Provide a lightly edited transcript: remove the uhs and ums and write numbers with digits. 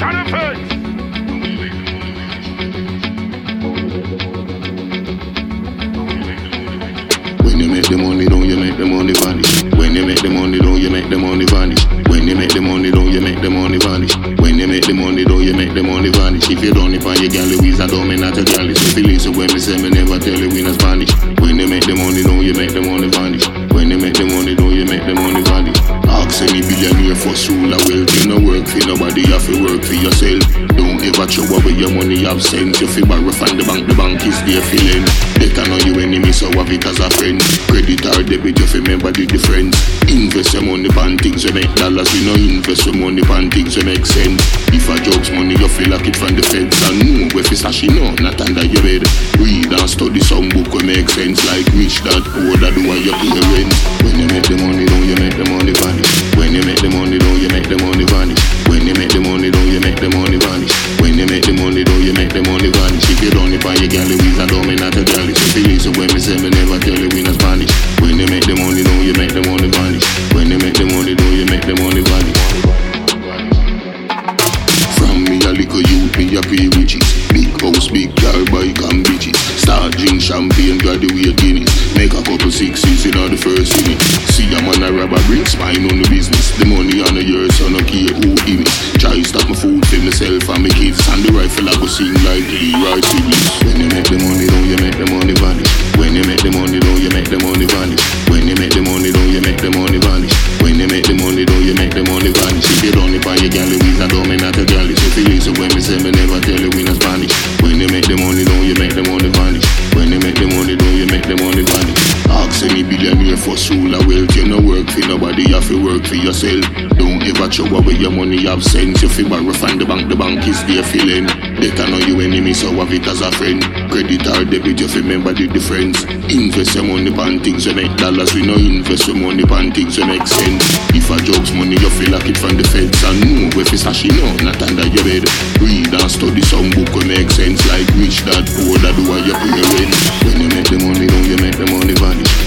When you make the money, don't you make the money vanish. When you make the money, don't you make the money vanish. When you make the money, don't you make the money vanish. When you make the money, don't you make the money vanish. If you don't find your gal, Louise, I don't mean not a gal. So if you listen when me say me never tell you we not Spanish. When you make the money, don't you make the money vanish. When you make the money, don't you make the money vanish. Ask any billionaire for soul or wealth. You no work for nobody, you have to work for yourself. Don't ever throw away your money absent. You feel borrow from the bank is there feeling. Better know your enemy, so have it as a friend. Credit or debit, you remember the difference. Invest your money on things that make dollars. You know invest your money on things that make sense. If a jokes money, you feel like it from the feds. And move if it's actually no, not under your bed. Read and study some book will make sense. Like rich dad, poor dad, why you pay rent. When you make the money, don't you make the money vanish. When you make the money, don't you make the money vanish. When you make the money, don't you make the money vanish. When you make the money, don't you make the money vanish. If you don't buy your gal, Louise, I don't mean not a gal. So if you listen when me say me never tell you we not Spanish. When you make the money, don't you make the money vanish. When you make the money, don't you make the money vanish. From me a little youth, me a pay riches. Big house, big car, bike and bitches. Start drink champagne, graduate Guinness. Make a couple sixes in all the first inning. See a man a robber, bring spine on the business. The money on the year, so no care who give it. Try stop my food for myself and my kids. And the rifle I go sing like the right siblings. When you make the money, don't you make the money vanish. When you make the money, don't you make the money vanish. When you make the money, don't you make the money vanish. When you make the money, don't you make the money vanish. If you don't buy your gal, Louise, I don't mean not a gal. So if you listen when me say me never tell you we not Spanish. When you make the money, don't you make the money vanish. When you make the money, don't you make the money vanish. Ask any billionaire for soul or wealth. You no work for nobody, you have to work for yourself. Don't ever throw away your money absent. You feel borrow from the bank is there feeling. Better know your enemy, so have it as a friend. Credit or debit, you remember the difference. Invest your money on things that make dollars. We no invest your money on things that make sense. If a jokes money, you feel like it from the feds. And move if it's actually no, not under your bed. Read and study some book will make sense. Like rich dad, poor dad, why you pay rent. When you make the money, don't you make the money vanish.